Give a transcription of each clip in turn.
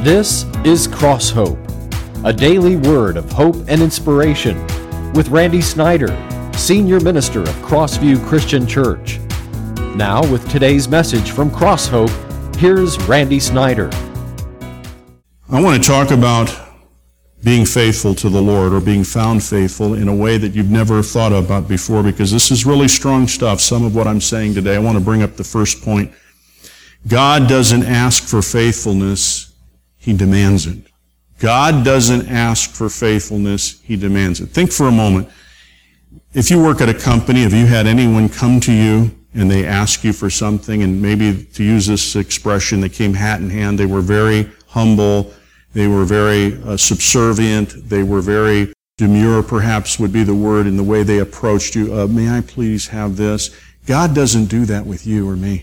This is Cross Hope, a daily word of hope and inspiration with Randy Snyder, Senior Minister of Crossview Christian Church. Now with today's message from Cross Hope, here's Randy Snyder. I want to talk about being faithful to the Lord, or being found faithful in a way that you've never thought about before, because this is really strong stuff, some of what I'm saying today. I want to bring up the first point. God doesn't ask for faithfulness, He demands it. God doesn't ask for faithfulness, He demands it. Think for a moment. If you work at a company, have you had anyone come to you and they ask you for something, and maybe, to use this expression, they came hat in hand, they were very humble, they were very subservient, they were very demure, perhaps would be the word, in the way they approached you. May I please have this? God doesn't do that with you or me.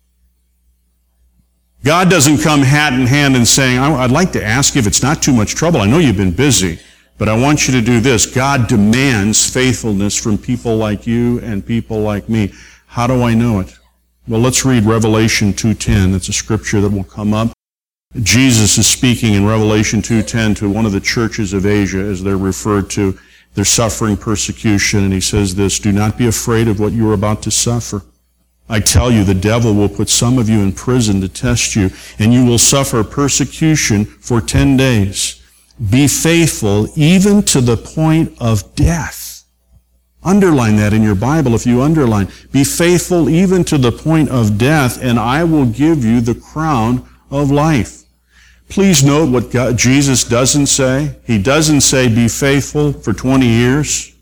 God doesn't come hat in hand and saying, I'd like to ask you if it's not too much trouble. I know you've been busy, but I want you to do this. God demands faithfulness from people like you and people like me. How do I know it? Well, let's read Revelation 2:10. It's a scripture that will come up. Jesus is speaking in Revelation 2:10 to one of the churches of Asia, as they're referred to. They're suffering persecution, and he says this, "Do not be afraid of what you are about to suffer. I tell you, the devil will put some of you in prison to test you, and you will suffer persecution for 10 days. Be faithful even to the point of death." Underline that in your Bible if you underline. Be faithful even to the point of death, and I will give you the crown of life. Please note what Jesus doesn't say. He doesn't say be faithful for 20 years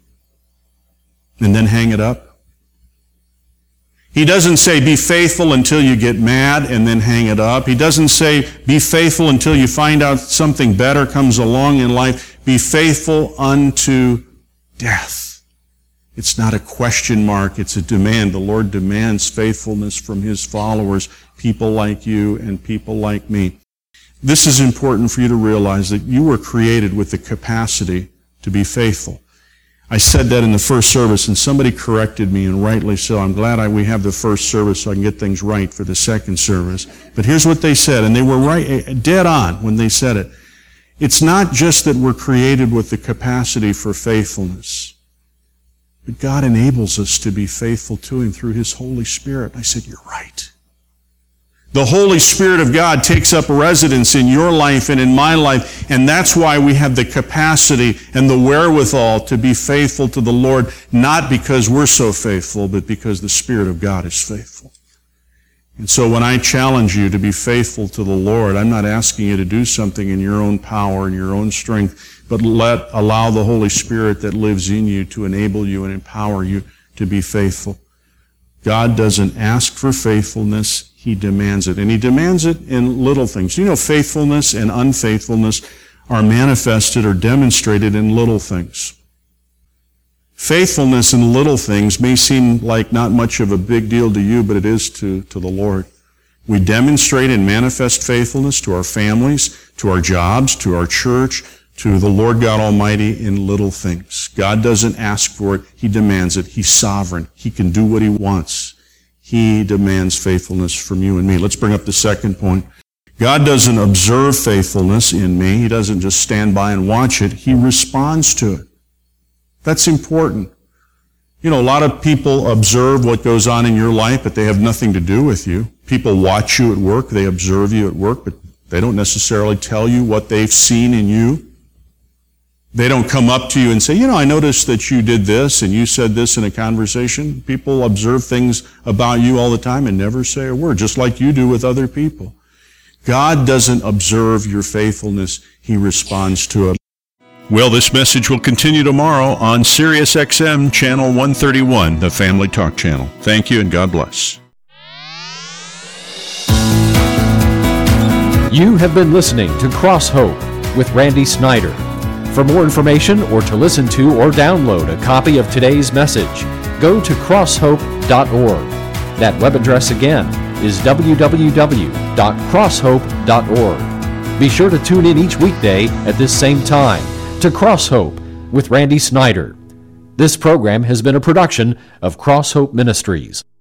and then hang it up. He doesn't say be faithful until you get mad and then hang it up. He doesn't say be faithful until you find out something better comes along in life. Be faithful unto death. It's not a question mark, it's a demand. The Lord demands faithfulness from His followers, people like you and people like me. This is important for you to realize, that you were created with the capacity to be faithful. I said that in the first service, and somebody corrected me, and rightly so. I'm glad we have the first service so I can get things right for the second service. But here's what they said, and they were right, dead on when they said it. It's not just that we're created with the capacity for faithfulness, but God enables us to be faithful to Him through His Holy Spirit. I said, you're right. The Holy Spirit of God takes up residence in your life and in my life, and that's why we have the capacity and the wherewithal to be faithful to the Lord, not because we're so faithful, but because the Spirit of God is faithful. And so when I challenge you to be faithful to the Lord, I'm not asking you to do something in your own power and your own strength, but allow the Holy Spirit that lives in you to enable you and empower you to be faithful. God doesn't ask for faithfulness, He demands it. And He demands it in little things. You know, faithfulness and unfaithfulness are manifested or demonstrated in little things. Faithfulness in little things may seem like not much of a big deal to you, but it is to the Lord. We demonstrate and manifest faithfulness to our families, to our jobs, to our church, to the Lord God Almighty in little things. God doesn't ask for it, He demands it. He's sovereign. He can do what He wants. He demands faithfulness from you and me. Let's bring up the second point. God doesn't observe faithfulness in me. He doesn't just stand by and watch it. He responds to it. That's important. You know, a lot of people observe what goes on in your life, but they have nothing to do with you. People watch you at work. They observe you at work, but they don't necessarily tell you what they've seen in you. They don't come up to you and say, you know, I noticed that you did this and you said this in a conversation. People observe things about you all the time and never say a word, just like you do with other people. God doesn't observe your faithfulness. He responds to it. Well, this message will continue tomorrow on Sirius XM Channel 131, the Family Talk Channel. Thank you and God bless. You have been listening to Cross Hope with Randy Snyder. For more information or to listen to or download a copy of today's message, go to crosshope.org. That web address again is www.crosshope.org. Be sure to tune in each weekday at this same time to Cross Hope with Randy Snyder. This program has been a production of Cross Hope Ministries.